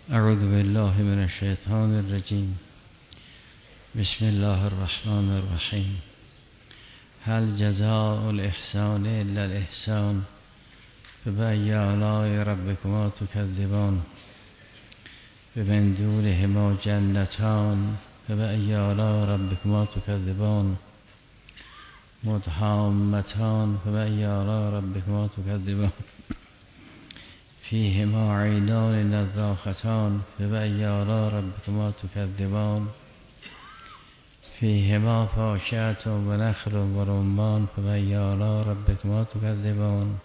اعوذ بالله من الشیطان الرجیم. بسم الله الرحمن الرحیم. هل جزاء الاحسان الا الاحسان فبأي آلاء ربكما تكذبان من دونهما جنتان فبأي آلاء ربكما تكذبان مدهامتان فبأي آلاء ربكما تكذبان فيهما عينان نضاختان فبأي آلاء ربكما تكذبان فيهما فاكهة ونخل ورمان فبأي آلاء ربكما تكذبان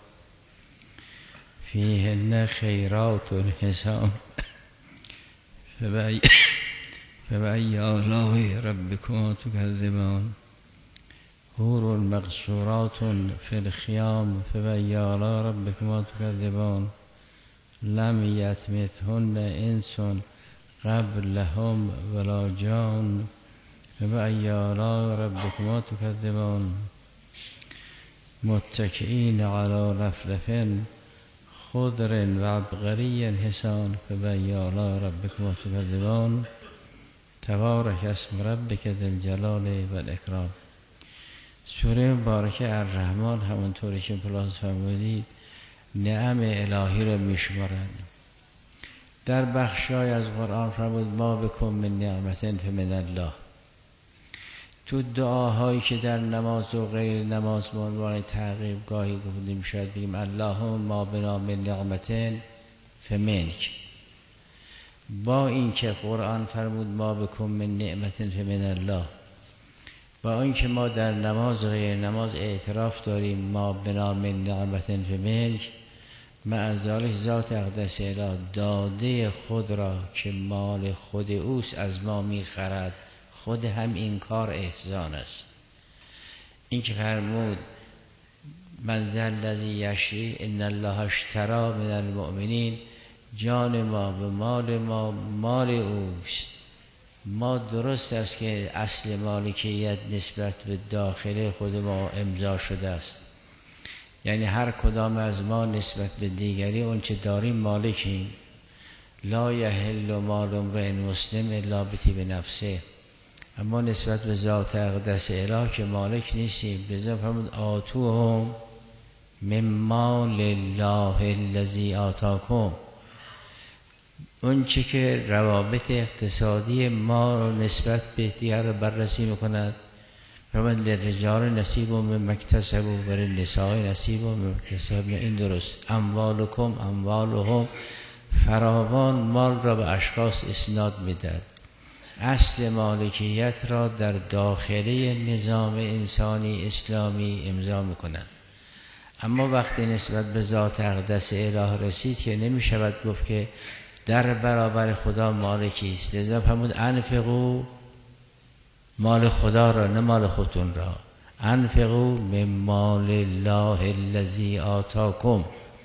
فيهن خيرات حسان فبأي آلاء ربكما تكذبان حور مقصورات في الخيام فبأي آلاء ربكما تكذبان لم يطمثهن انس قبلهم ولا جان فبأي آلاء ربكما تكذبان متكئين على رفرف خضر وعبقري حسان فبأي آلاء ربكما تكذبان تبارك اسم ربك ذی الجلال والإکرام. سوره مبارکه الرحمن همونطوری که پلاس فرمودید نعم الهی را میشمارد. در بخشای از قرآن فرمود ما بکن من نعمت فمن الله. تو دعاهایی که در نماز و غیر نماز به عنوان تعقیب گاهی گفته میشد بگیم اللهم ما بنا من نعمت فمنک. با این که قرآن فرمود ما بکن من نعمت فمن الله، با این که ما در نماز و غیر نماز اعتراف داریم ما بنا من نعمت فمنک، مع ذلک ذات اقدس اله داده خود را که مال خود اوست از ما میخرد. خود هم این کار احسان است. این که فرمود من ذا الذی یشری ان الله اشتری من المؤمنین، جان ما به مال ما مال اوست. ما درست است که اصل مالکیت نسبت به داخل خود ما امضا شده است، یعنی هر کدام از ما نسبت به دیگری اون چه داریم مالکیم. لا یحل مال امرئ مسلم الا بطیب نفسه. اما نسبت به ذات اقدس اله که مالک نیستیم. لذا فرمود آتوهم من مال الله الذی آتاکم. اون چه که روابط اقتصادی ما رو نسبت به دیگر رو بررسی میکند. فرمود للرجال نصیب مما اکتسبوا وللنساء نصیب مما اکتسبن. این درست. اموالکم اموالهم، فراوان مال را به اشخاص اسناد میدهد. اصل مالکیت را در داخلی نظام انسانی اسلامی امضا میکنند. اما وقتی نسبت به ذات اقدس اله رسید که نمی شود گفت که در برابر خدا مالکی است. لذا فرمود انفقوا، مال خدا را نه مال خودتون را. انفقوا من مال الله الذی آتاکم.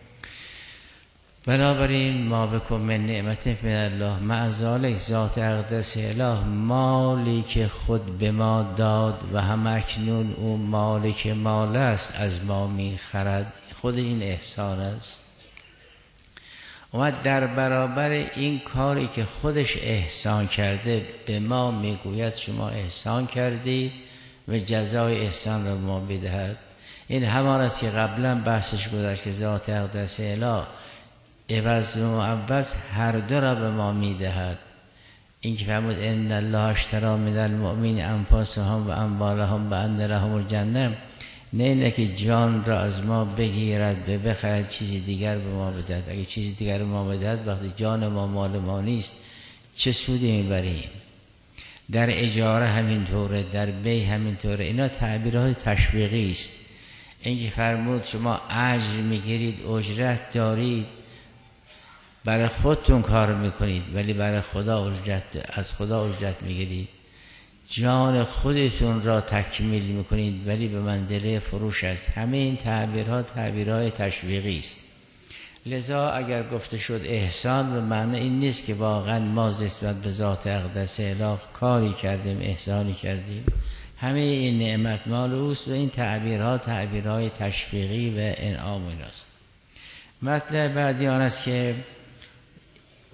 بنابراین ما بکن من نعمت من الله، مع ذلک ذات اقدس اله مالی که خود به ما داد و هم اکنون او مالک مال است از ما میخرد. خود این احسان است. اومد در برابر این کاری که خودش احسان کرده به ما میگوید شما احسان کردید و جزای احسان را ما بدهد. این همان است که قبلا بحثش گذشت که ذات اقدس اله عوض و معوض هر دو را به ما میدهد. این که فرمود ان الله اشتری من المؤمنین انفسهم و اموالهم بان لهم الجنه، نه اینه که جان را از ما بگیرد و بخرد چیزی دیگر به ما بدهد. اگه چیزی دیگر به ما بدهد وقتی جان ما مال ما نیست چه سودی میبریم؟ در اجاره همینطوره، در بی همینطوره. اینا تعبیرات تشویقی است. این که فرمود شما اجر میگیرید، اجرت دارید، برای خودتون کار میکنید ولی برای خدا از خدا اجرت میگیرید. جان خودتون را تکمیل میکنید ولی به منزله فروش است. همه این تعبیرات تعبیرهای تشویقی است. لذا اگر گفته شد احسان، به معنی این نیست که واقعا ما نسبت به ذات اقدس اله کاری کردیم، احسانی کردیم. همه این نعمت مال اوست و این تعبیرها تعبیرهای تشویقی و انعام ایناست. مطلب بعدی آن است که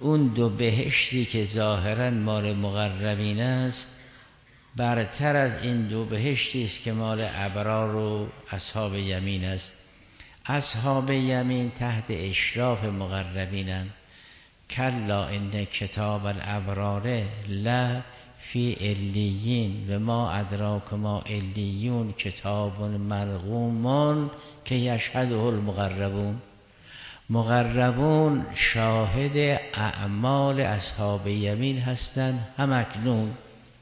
اون دو بهشتی که ظاهرا مال مقربین است برتر از این دو بهشتی است که مال ابرار و اصحاب یمین است. اصحاب یمین تحت اشراف مقربینند. کلا ان کتاب الابرار لا فی علیین و ما ادراک ما علیون کتاب مرقوم که یشهده المقربون. مقربون شاهد اعمال اصحاب یمین هستند همکنون.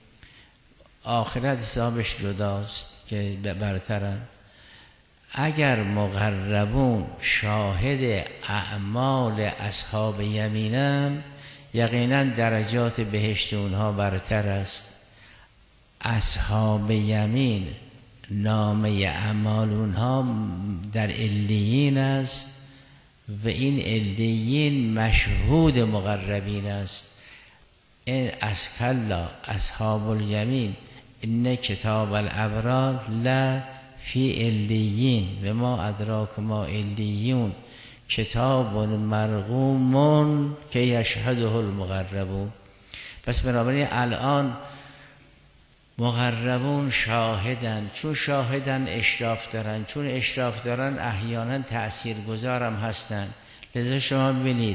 آخرت حسابش جداست که برترن. اگر مقربون شاهد اعمال اصحاب یمینن یقینا درجات بهشت اونها برتر است. اصحاب یمین نامه اعمال اونها در علیین است و این علیین مشهود مقربین است. این از کلا اصحاب الیمین ان کتاب الابرار لا فی علیین و ما ادراک ما علیون کتاب مرقوم که یشهده المقربون. پس بنابراین الان مقربون شاهدن. چون شاهدن اشراف دارن، چون اشراف دارن احیانا تأثیرگذارم هستن. لذا شما ببینید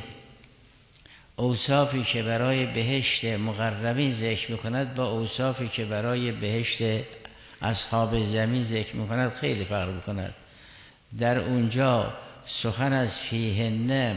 اوصافی که برای بهشت مقربین ذکر میکند با اوصافی که برای بهشت اصحاب زمین ذکر میکند خیلی فرق میکند. در اونجا سخن از فیهن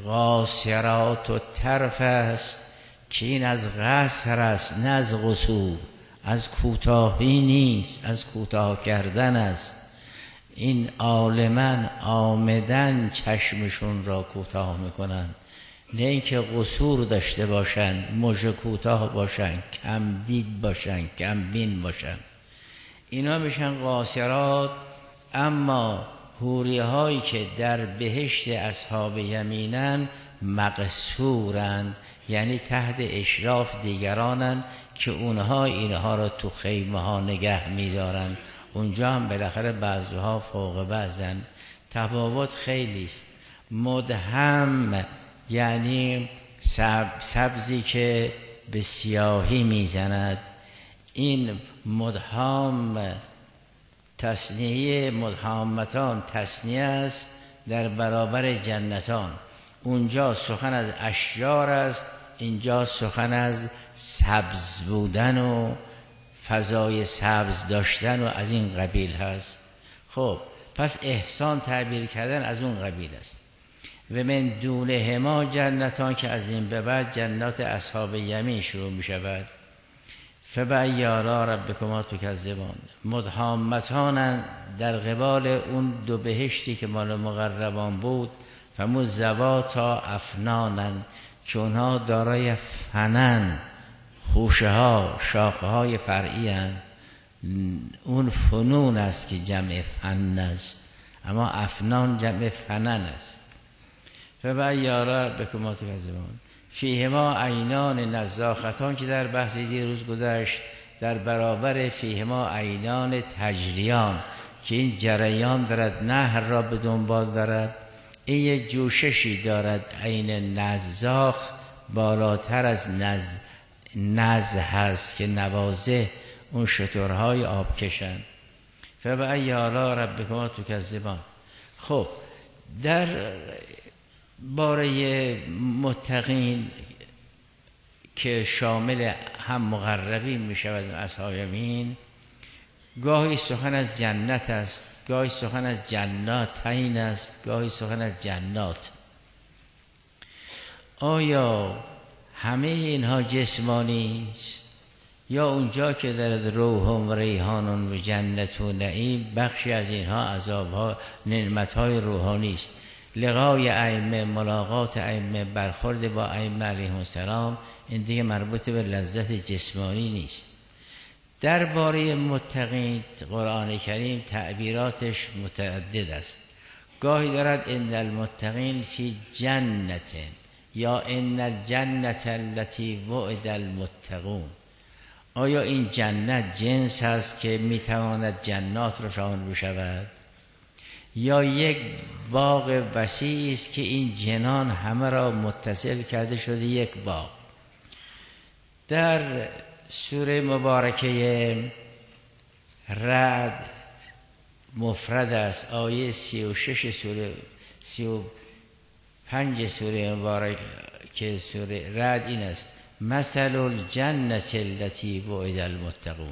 قاصرات الطرف است که این از قصر است نه از قصور، از کوتاهی نیست، از کوتاه کردن است. این عالمن آمدن چشمشون را کوتاه میکنن، نه اینکه قصور داشته باشن، مژه کوتاه باشن، کم دید باشن، کم بین باشن. اینا میشن قاصرات. اما حوری هایی که در بهشت اصحاب یمینن مقصورن، یعنی تحت اشراف دیگرانن که اونها اینها را تو خیمه ها نگه میدارن. اونجا هم بالاخره بعضها فوق بعضن. تفاوت خیلی است. مدهم یعنی سبزی که به سیاهی میزند. این مدهام تثنیه، مدهامتان تثنیه است در برابر جنتان. اونجا سخن از اشجار است، اینجا سخن از سبز بودن و فضای سبز داشتن و از این قبیل هست. خب پس احسان تعبیر کردن از اون قبیل است. و من دونهما جنتان که از این به بعد جنات اصحاب یمین شروع می شود. فبأی آلاء ربکما تکذبان. مدهامتان در قبال اون دو بهشتی که مال مقربان بود. فموزواتا افنانن که اونها دارای فنن، خوشه ها، شاخه های فرعی هستند. اون فنون است که جمع فن است، اما افنان جمع فنن است. فبأی آلاء ربکما تکذبان. فیهما عینان نضاختان که در بحث دیروز گذشت در برابر فیهما عینان تجریان که این جریان دارد، نهر را به دنبال دارد. این یه جوششی دارد. عین نزاخ بالاتر از نز هست که نوازه اون شترهای آب کشن. فبأی آلاء ربکما تکذبان. خب در باره متقین که شامل هم مقربین می شود اصحاب یمین، گاهی سخن از جنت است، گاهی سخن از جناتین است، گاهی سخن از جنات. آیا همه اینها جسمانی است یا اونجا که در روح و ریحان و جنت و نعیم بخشی از اینها عذابها نعمتهای روحانی است؟ لقای ائمه، ملاقات ائمه، برخورد با ائمه علیهم السلام، این دیگه مربوط به لذت جسمانی نیست. درباره متقین قرآن کریم تعبیراتش متعدد است. گاهی دارد ان المتقین فی جنت یا ان الجنت التي وعد المتقون. آیا این جنت جنس است که میتواند جنات را شامل بشود، یا یک باغ وسیعی است که این جنان همه را متصل کرده شده یک باغ. در سوره مبارکه رعد مفرد است، آیه 36 سوره 35 سوره مبارکه سوره رعد این است: مثل الجنة التي وعد المتقون.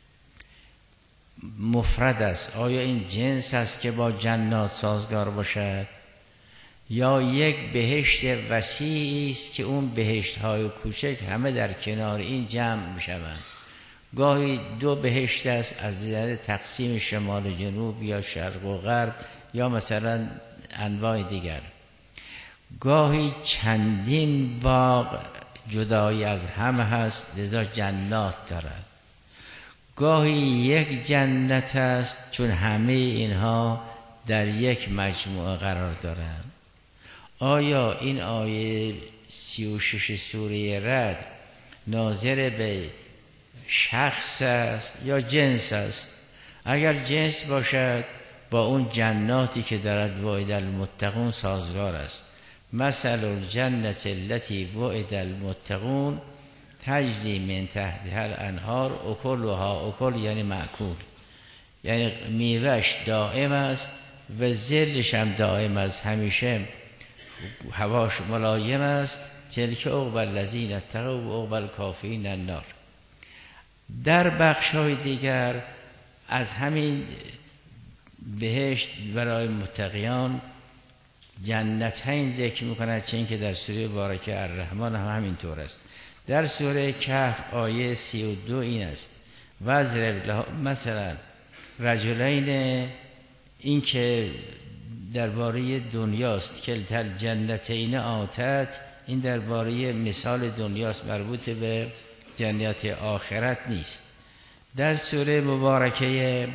مفرد است، آیا این جنس است که با جنات سازگار باشد یا یک بهشت وسیعی است که اون بهشت های کوچک همه در کنار این جمع میشوند؟ گاهی دو بهشت است از نظر تقسیم شمال و جنوب یا شرق و غرب یا مثلا انواع دیگر، گاهی چندین باغ جدایی از هم هست لذا جنات دارد، گاهی یک جنت است چون همه اینها در یک مجموعه قرار دارند. آیا این آیه 36 سوره رعد ناظر به شخص است یا جنس است؟ اگر جنس باشد با اون جناتی که دارد وعد المتقون سازگار است. مثل الجنة التي وعد المتقون تجری من تحتها الانهار اکلها، اکل یعنی مأکول، یعنی میوهش دائم است و ظلش هم دائم است، همیشه هواش ملایم است. تلک عقبی الذین اتقوا و عقبی الکافرین النار. در بخش‌های دیگر از همین بهشت برای متقیان جنتین ذکر می‌کند، چون که در سوره مبارکه الرحمن هم همینطور است. در سوره کهف آیه 32 این است: وَاضْرِبْ مثلا رجلین، این که درباره دنیاست، کلتا الجنتین آتت، این درباره مثال دنیاست، مربوط به جنت آخرت نیست. در سوره مبارکه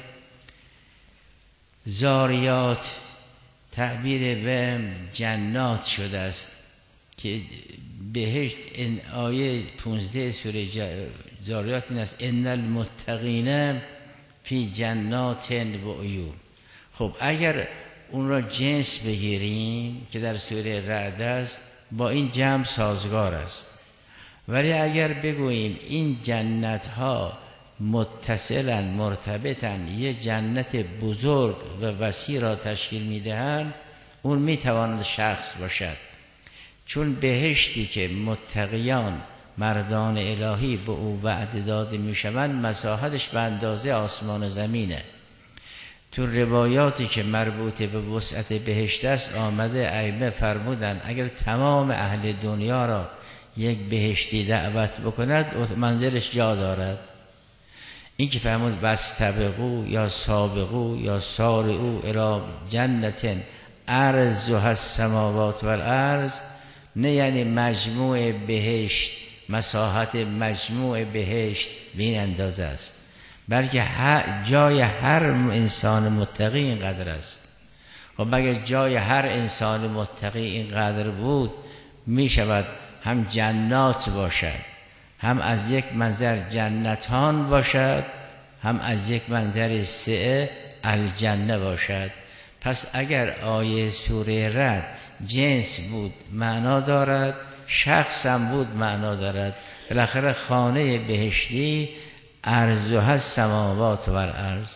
زاریات تعبیر به جنات شده است که بهشت. این آیه 15 سوره زاریات این است: ان المتقین فی جنات و عیون. خب اگر اون را جنس بگیریم که در سوره رعد است با این جمع سازگار است، ولی اگر بگوییم این جنت ها متصلن مرتبطن یه جنت بزرگ و وسیع را تشکیل میدهند، اون میتواند شخص باشد، چون بهشتی که متقیان مردان الهی به او وعده داده میشوند مساحتش به اندازه آسمان و زمینه. تو روایاتی که مربوط به وسعت بهشت است آمده ائمه فرمودن اگر تمام اهل دنیا را یک بهشتی دعوت بکند منزلش جا دارد. این که فرمود واستبقوا یا سابقوا یا سارعوا الی جنت عرضها السماوات والارض، نه یعنی مجموع بهشت مساحت مجموع بهشت به این اندازه است، بلکه جای هر انسان متقی اینقدر است. خب اگر جای هر انسان متقی اینقدر بود، می شود هم جنات باشد، هم از یک منظر جنتان باشد، هم از یک منظر سعه الجنه باشد. پس اگر آیه سوره رعد جنس بود معنا دارد، شخص هم بود معنا دارد. بالاخره خانه بهشتی عرضها السماوات والارض.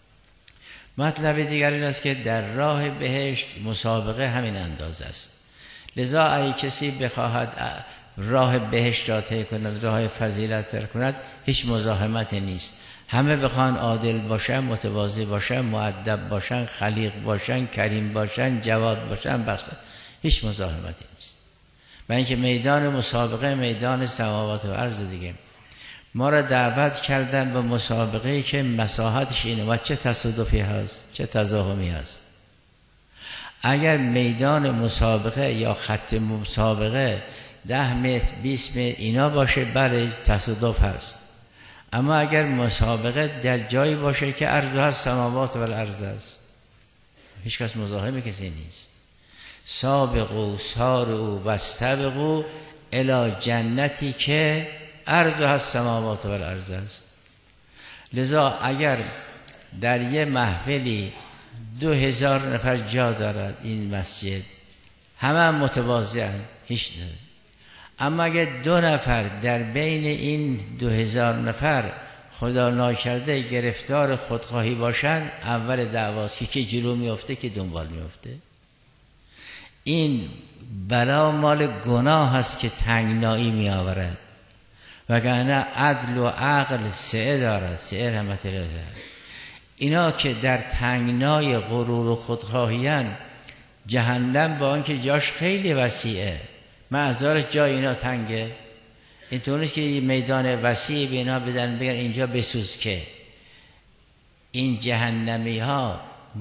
مطلب دیگر این است که در راه بهشت مسابقه همین اندازه است. لذا اگه کسی بخواهد راه بهشت را طی کند، راه فضیلت را کند، هیچ مزاحمتی نیست. همه بخوان عادل باشن، متواضع باشن، مؤدب باشن، خلیق باشن، کریم باشن، جواد باشن، بخش، هیچ مزاحمتی نیست. و اینکه میدان مسابقه میدان سماوات و ارض دیگه. ما را دعوت کردن به مسابقه‌ای که مساحتش اینه و چه تصادفی هست، چه تزاحمی هست. اگر میدان مسابقه یا خط مسابقه 10 متر 20 متر اینا باشه بله تصادف هست، اما اگر مسابقه در جایی باشه که عرضها السماوات والارض است، هیچ کس مزاحم کسی نیست. سابقوا سارعوا واستبقوا الی جنتی که عرضها السماوات والارض است. لذا اگر در یه محفلی 2000 نفر جا دارد این مسجد، همه متواضعن، هیچ نداره. اما اگه 2 نفر در بین این 2000 نفر خدا ناکرده گرفتار خودخواهی باشن، اول دعواست که جلو میفته که دنبال میفته. این بلا مال گناه هست که تنگنایی می آورد، وگرنه عدل و عقل سعه دارد. سعه رحمت الله دارد. اینا که در تنگنای غرور و خودخواهیان، جهنم با آنکه جاش خیلی وسیعه، معذار جای اینا تنگه. اینطور نیست که میدان وسیع به اینا بدن بگن اینجا بسوز، که این جهنمی ها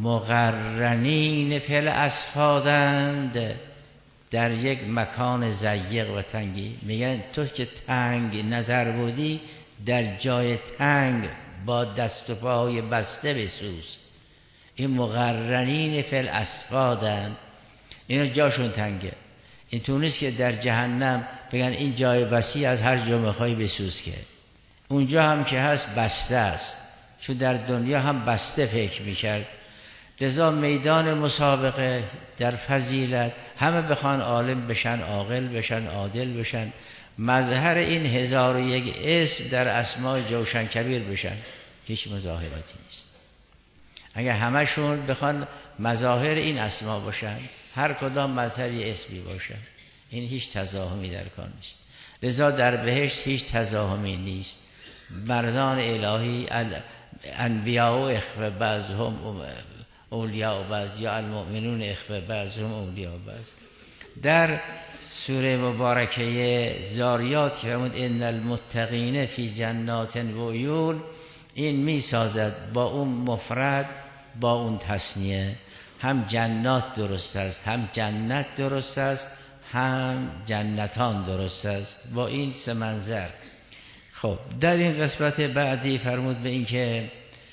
مقرنین فی الاصفادند، در یک مکان ضیق و تنگی. میگن تو که تنگ نظر بودی، در جای تنگ با دست و پای بسته بسوز. این مقرنین فی الاصفادند، اینا جاشون تنگه. این تو نیست که در جهنم بگن این جای وسیع از هر جا میخوای بسوز، که اونجا هم که هست بسته است، چون در دنیا هم بسته فکر میکرد. لذا میدان مسابقه در فضیلت همه بخوان عالم بشن، عاقل بشن، عادل بشن، مظهر این 1001 اسم در اسماء جوشن کبیر بشن، هیچ مزاحمتی نیست. اگر همشون بخوان مظاهر این اسما باشن، هر کدام مظهری اسمی باشن، این هیچ تزاحمی در کار نیست. لذا در بهشت هیچ تزاحمی نیست. مردان الهی، انبیاء و اخوه بعضهم اولیاء و بعض، یا المؤمنون اخوه بعضهم اولیاء و بعض. در سوره مبارکه زاریات که فرمود ان المتقین فی جنات و عیون، این می سازد با اون مفرد با اون تثنیه. هم جنات درست است، هم جنت درست است، هم جنتان درست است، با این 3 منظر. خب در این قسمت بعدی فرمود به این که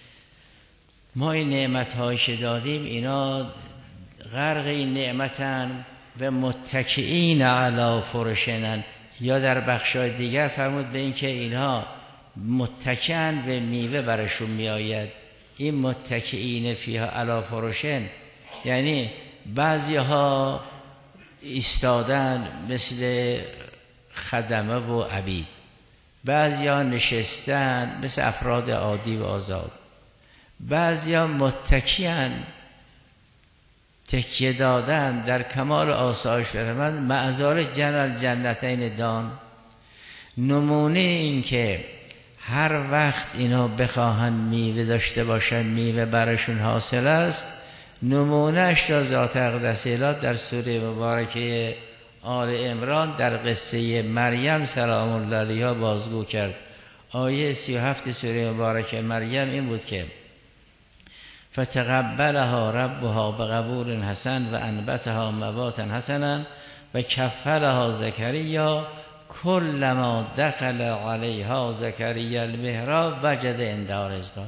ما این نعمت‌هایی که دادیم اینا غرق این نعمتن و متکئین علی فرشن، یا در بخشای دیگر فرمود به این که اینها متکئن و میوه برشون میآید. این متکئین فیها علی فرشن یعنی بعضی ها ایستادن مثل خدمه و عبید، بعضی ها نشستن مثل افراد عادی و آزاد، بعضی ها متکیان تکیه دادن در کمال آسایش فرمند معذار جنتین دان. نمونه این که هر وقت اینا بخواهن میوه داشته باشن میوه برشون حاصل است، نمونهش را ذات اقدس الهی در سوره مبارکه آل عمران در قصه مریم سلام الله علیها بازگو کرد. آیه 37 سوره مبارکه مریم این بود که فتقبلها ربها بقبول حسن و انبتها نباتا حسنا و کفلها زکریا کلما دخل علیها زکریا المحراب وجد عندها رزقا.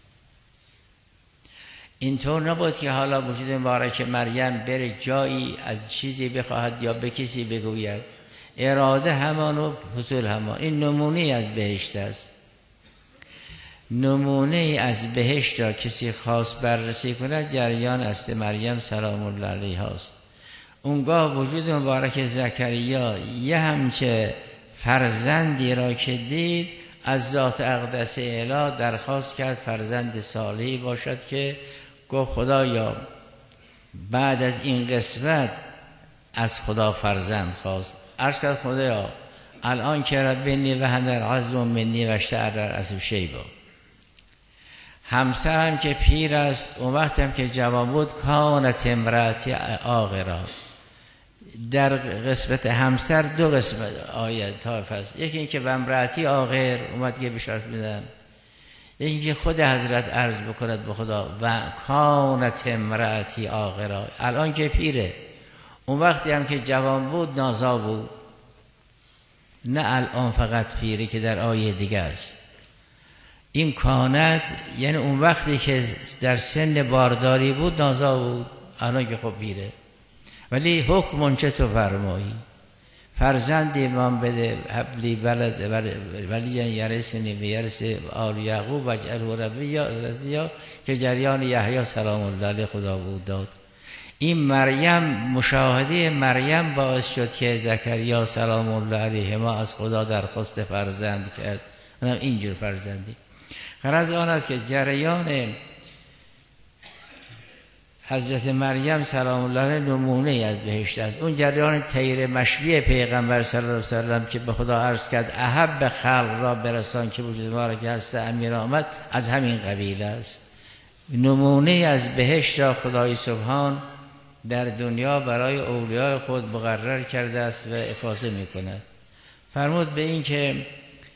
اینطور نبود که حالا وجود مبارک مریم بره جایی از چیزی بخواهد یا به کسی بگوید، اراده همان و حصول همان. این نمونه از بهشت است. نمونه از بهشت را کسی خاص بررسی کند جریان است مریم سلام الله علیها است. اونگاه وجود مبارک زکریا یه همچه فرزندی را که دید از ذات اقدس الهی درخواست کرد فرزند صالحی باشد، که گفت خدایا بعد از این قسمت از خدا فرزند خواست. عرض کرد خدایا الان که ربنی و هنر عظم منی و اشتعر الرأس شیبا، همسرم که پیر است اون وقت هم که جوان بود کانت امراتی عاقرا. در قسمت همسر 2 قسمت آیت طایف است. یکی این که و امراتی عاقر اومد که بشارت میدن، یکی که خود حضرت عرض بکند به خدا و کانت امراتی عاقرا، الان که پیره. اون وقتی هم که جوان بود نازا بود، نه الان فقط پیری که در آیه دیگه است. این کانت یعنی اون وقتی که در سن بارداری بود نازا بود، الان که خب پیره. ولی حکم چه تو فرمایی؟ فرزندی من بده حبلی ولی یرثنی و یرث آل یعقوب واجعله ربی رضیا که جریان یحیی سلام الله علیه خدا بود داد. این مریم، مشاهده مریم باعث شد که زکریا سلام الله علیه ما از خدا درخواست فرزند کرد. اونم اینجور فرزندی. غرض آن است که جریان حضرت مریم سلام الله علیها نمونه از بهشت است. اون جریان طیر مشوی پیغمبر صلی الله علیه وسلم که به خدا عرض کرد احب خلق را برسان که وجود ما را که هست امیر آمد، از همین قبیل است. نمونه از بهشت را خدای سبحان در دنیا برای اولیاء خود مقرر کرده است و افاضه می کند. فرمود به این که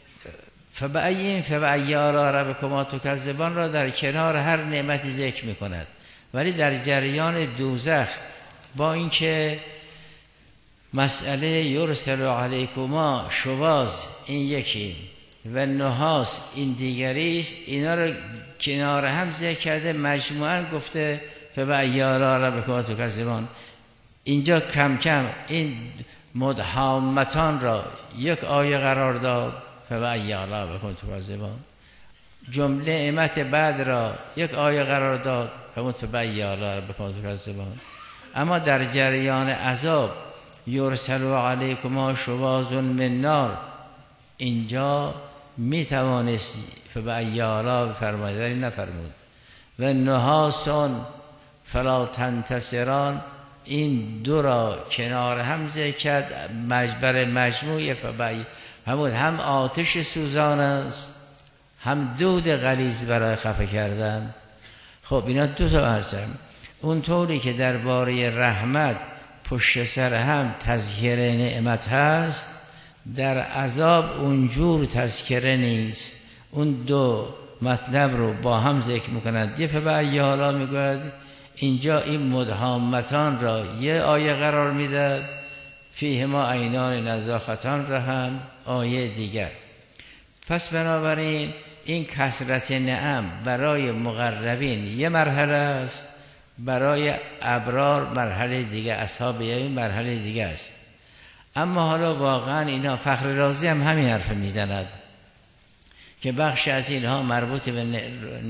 فبأی آلاء ربکما تکذبان را در کنار هر نعمتی ذکر می کند، ولی در جریان دوزخ با اینکه مسئله یرسل علیکما شواظ این یکی و نحاس این دیگری است، اینا رو کنار هم ذکر کرده، مجموعاً گفته فبأی آلاء ربکما تکذبان. اینجا کم کم این مدهامتان را یک آیه قرار داد، فبأی آلاء ربکما تکذبان. جمله نعمت بعد را یک آیه قرار داد، فبأی آلاء ربکما تکذبان. اما در جریان عذاب یرسل علیکما شواظ من نار، اینجا می توانست فبأی آلاء بفرماید ولی نفرمود. و نحاسون فلا تنتصران، این دو را کنار هم ذکر کرد، مجبر مجموعه فبأی همون هم آتش سوزان است، هم دود غلیظ برای خفه کردن. خب اینا دو تا ارزم. اون طوری که درباره رحمت پشت سر هم تذکر نعمت هست، در عذاب اونجور تذکره نیست. اون دو مطلب رو با هم ذکر میکنند. یه فبأی آلاء میگوید، اینجا این مدهامتان را یه آیه قرار میداد، فیهما عینان نضاختان را هم آیه دیگر. پس بنابراین این کثرت نعم برای مقربین یه مرحله است، برای ابرار مرحله دیگه، اصحاب یمین مرحله دیگه است. اما حالا واقعا اینا، فخر رازی هم همین حرف میزند که بخش از اینها مربوط به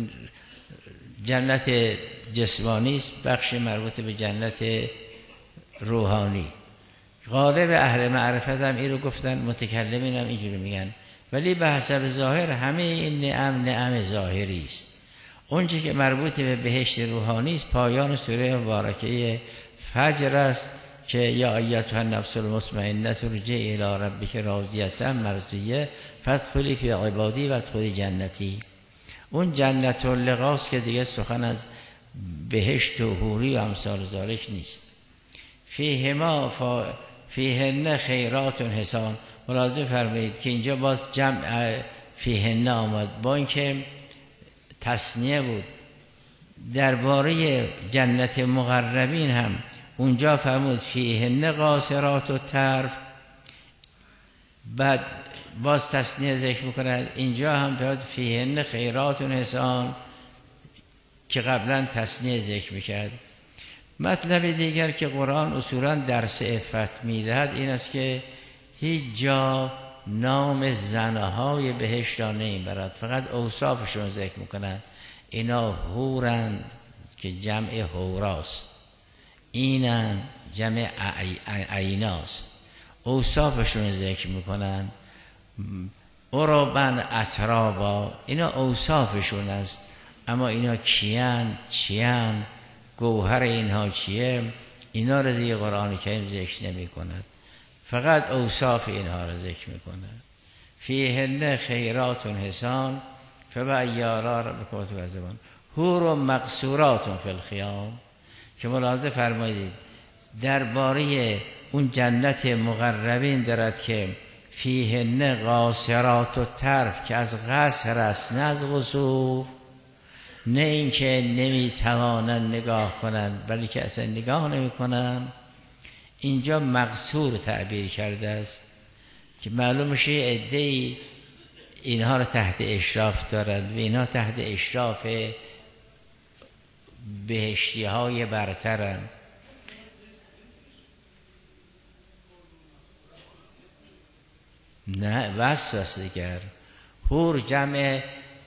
جنت جسمانی است، بخش مربوط به جنت روحانی. غالب اهل معرفت هم این رو گفتن، متکلمین هم اینجوری میگن، ولی به حسب ظاهر همه این نعم ظاهری است. اونچه که مربوط به بهشت روحانی است پایان سوره مبارکه فجر است که یا ایتها النفس المطمئنه ارجعی الی ربک راضیه مرضیه فادخلی فی عبادی وادخلی جنتی. اون جنت اللقاست که دیگه سخن از بهشت و حوری و امثال ذالک نیست. فیهن خیرات حسان. ملاحظه فرمایید که اینجا باز جمع فیهن آمد، با اینکه تثنیه بود. درباره جنت مقربین هم اونجا فرمود فیهن قاصرات الطرف، بعد باز تثنیه ذکر میکند. اینجا هم فرمود فیهن خیرات حسان که قبلا تثنیه ذکر میکرد. مطلب دیگر که قرآن اصولا درس عفت میدهد این است که هیچ جا نام زنهای بهشت را نمیبرد، فقط اوصافشون ذکر میکنند. اینا حورن که جمع حوراست، اینن جمع عیناست، اوصافشون ذکر میکنند. عربن اترابا، اینا اوصافشون است، اما اینا کیان چیان، گوهر اینها چیه، اینا رو دیگه قرآن کریم ذکر نمی کند، فقط اوصاف اینها رو ذکر می کند. فیهن خیرات حسان فبأی آلاء ربکما تکذبان. حور مقصورات فی الخیام، که ملاحظه فرمایید درباره اون جنت مقربین دارد که فیهن قاصرات الطرف، که از قصر است نه از قصور، نه اینکه نمیتوانن نگاه کنن بلکه اصلا نگاه نمی کنن. اینجا مقصور تعبیر کرده است که معلوم میشه عده‌ای اینها رو تحت اشراف دارند و اینها تحت اشراف بهشتی های برترند. نه وسوسه گر. حور جمع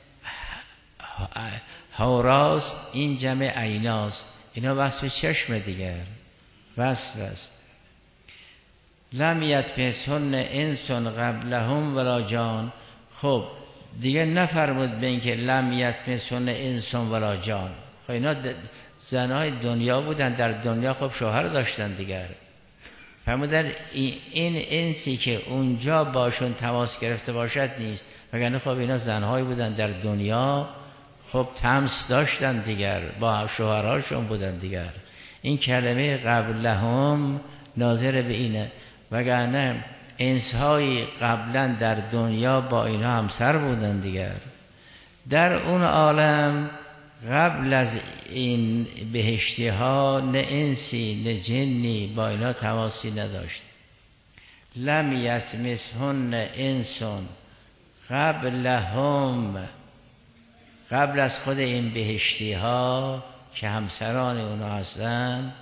حوراست، این جمع عیناست، اینا وصف چشم دیگر، وصف است. لم یطمثهن انس قبلهم ولا جان. خب دیگه نفرمود به این که لم یطمثهن انس ولا جان. خب اینا زنهای دنیا بودن، در دنیا خب شوهر داشتن دیگر. فرمودن این انسی که اونجا باشون تماس گرفته باشد نیست، وگرنه خب اینا زنهایی بودن در دنیا، خب تمس داشتن دیگر، با شوهرهاشون بودن دیگر. این کلمه قبلهم ناظر به اینه، وگرنه انس‌های قبلا در دنیا با اینا همسر بودن دیگر. در اون عالم قبل از این بهشتی ها نه انسی نه جنی با اینا تماسی نداشت. لم یسمسهن انسون قبلهم، قبل از خود این بهشتی ها که همسران اونا هستن،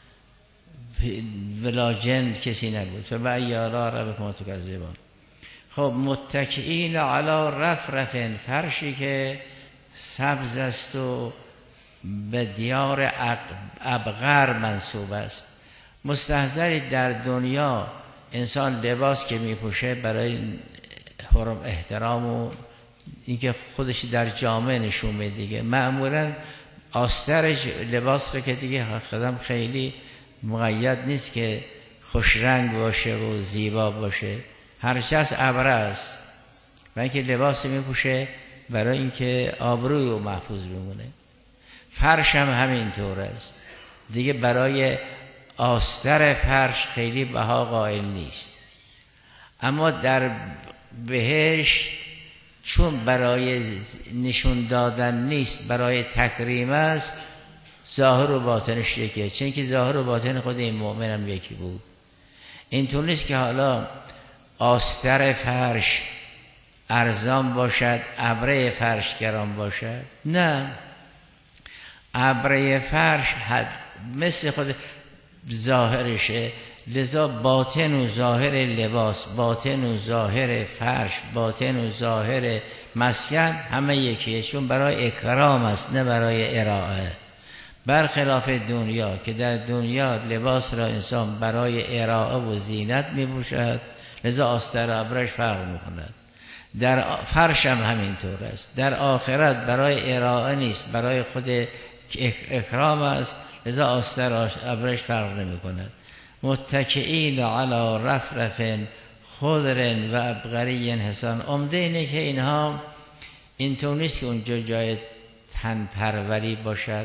ولا جن کسی نبود. فبأیالا ربکما تکذبان. خب متکئین علی رفرف، فرشی که سبز است و به دیار ابقر منصوب است. مستحضری در دنیا انسان لباس که میپوشه برای احترام و اینکه خودش در جامعه نشون میده دیگه، معمولا آسترش لباس رو که دیگه خدم خیلی مقید نیست که خوش رنگ باشه و زیبا باشه، هرچه از ابره است و اینکه لباس میپوشه برای اینکه آبروی او محفوظ بمونه. فرش هم همینطور است دیگه، برای آستر فرش خیلی بها قائل نیست. اما در بهشت چون برای نشون دادن نیست، برای تکریم است، ظاهر و باطنش یکیه، چون که ظاهر و باطن خود این مؤمن هم یکی بود. اینطور نیست که حالا آستر فرش ارزان باشد، ابره فرش گران باشد، نه، ابره فرش مثل خود ظاهرشه، لذا باطن و ظاهر لباس، باطن و ظاهر فرش، باطن و ظاهر مسکن همه یکیه، چون برای اکرام است نه برای ارائه. برخلاف دنیا که در دنیا لباس را انسان برای ارائه و زینت میپوشد، لذا آستر ابرش فرق میکند. در فرش هم همینطور است. در آخرت برای ارائه نیست، برای خود اکرام است، لذا آستر ابرش فرق نمیکند. متکئین علی رفرف خضر و ابقری حسان. عمده اینه که اینها اینطور نیست که اونجا جای تن پروری باشد،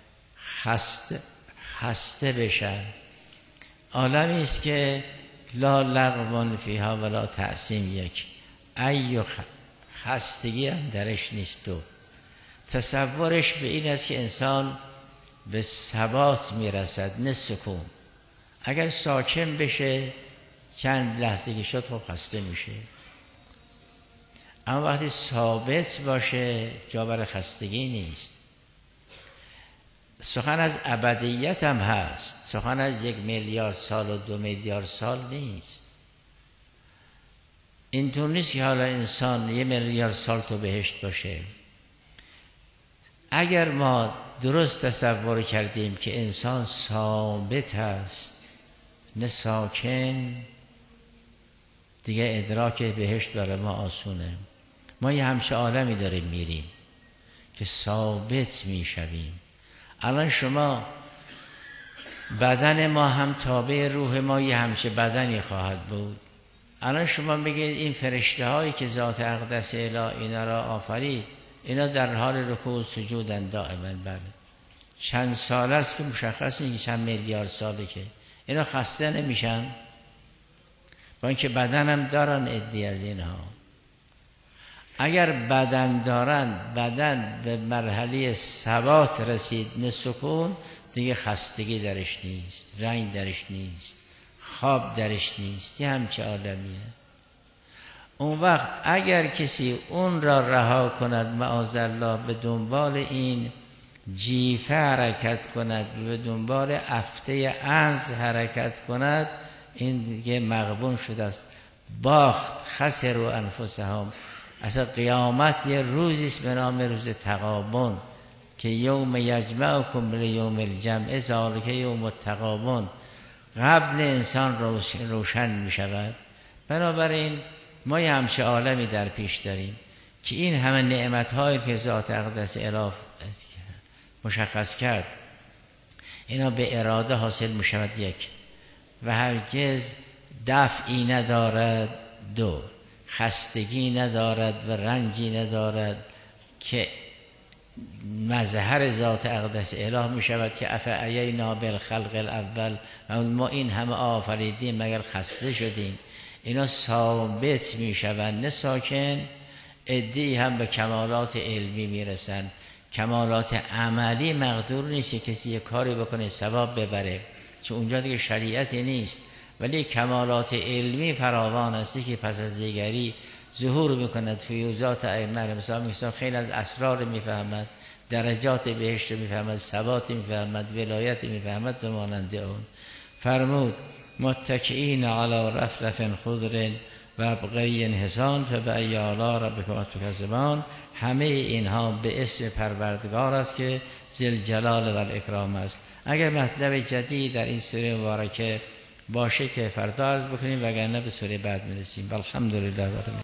خسته بشن. عالمی است که لا لغو فیها ولا تعصیم، یک ایو خستگی هم درش نیست. دو تصورش به این است که انسان به ثبات میرسد نه سکون. اگر ساکن بشه چند لحظه که شد خب خسته میشه، اما وقتی ثابت باشه جا برای خستگی نیست. سخن از ابدیت هم هست، سخن از 1 میلیارد سال و 2 میلیارد سال نیست. اینطور نیست که حالا انسان 1 میلیارد سال تو بهشت باشه. اگر ما درست تصور کردیم که انسان ثابت است نه ساکن، دیگه ادراک بهشت برای ما آسونه. ما یه همچه عالمی داریم میریم که ثابت میشویم. الان شما بدن ما هم تابع روح ما یه همچه بدنی خواهد بود. الان شما بگید این فرشته هایی که ذات اقدس اله اینا را آفرید، اینا در حال رکوع و سجودن دائما. بله چند سال است که مشخص نیست، چند میلیارد ساله که اینا خسته نمیشن، با اینکه بدن هم دارن عدی از اینها. اگر بدن دارن، بدن به مرحله ثبات رسید نه سکون، دیگه خستگی درش نیست، رنگ درش نیست، خواب درش نیست. یه همچه عالمیه. اون وقت اگر کسی اون را رها کند معاذالله، به دنبال این جیفه حرکت کند، به دنبال افته عنز حرکت کند، این دیگه مغبون شده است. باخت، خسروا انفسهم. اصلا قیامت یه روزیست به نام روز تغابن که یوم یجمعکم لیوم الجمع ذالک یوم التغابن. قبل انسان روشن می شود. بنابراین ما یه همچه عالمی در پیش داریم که این همه نعمت‌های که ذات اقدس اله مشخص کرد اینا به اراده حاصل می شود یک، و هرگز دفعی ندارد، دو خستگی ندارد و رنجی ندارد که مظهر ذات اقدس اله می شود که افعینا بالخلق الاول، ما این همه آفریدیم مگر خسته شدیم. اینا ثابت می شوند نه ساکن. عده‌ای هم به کمالات علمی می رسند، کمالات عملی مقدور نیست که کسی یک کاری بکنه ثواب ببره، چون اونجا دیگه شریعتی نیست. ولی کمالات علمی فراوان است که پس از دیگری ظهور میکند. فیوزات ائمه مثلا خیلی از اسرار میفهمد، درجات بهشت میفهمد، ثبات میفهمد، ولایت میفهمد و مانند اون. فرمود متکئین علی رفرف خضر و عبقری حسان فبأی آلاء ربکما تکذبان. همه اینها به اسم پروردگار است که ذوالجلال و الاکرام است. اگر مطلب جدید در این سوره مبارکه باشه که فردا عرض بکنیم، وگرنه به سوره بعد میرسیم. الحمدلله.